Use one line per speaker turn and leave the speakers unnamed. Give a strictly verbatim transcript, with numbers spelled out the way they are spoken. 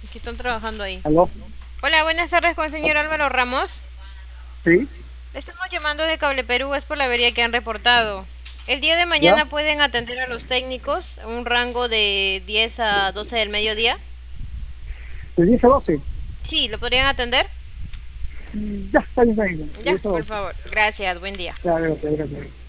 Que están trabajando ahí.
¿Aló?
Hola, buenas tardes con el señor Álvaro Ramos.
¿Sí?
Le estamos llamando de Cable Perú, es por la avería que han reportado. El día de
¿Ya?
mañana pueden atender a los técnicos, un rango de diez a doce del mediodía.
¿De diez a doce?
Sí, ¿lo podrían atender?
Mm, Ya, está bien, está bien. De
Ya,
diez a
por
doce.
favor. Gracias, buen día.
Ya, gracias, gracias.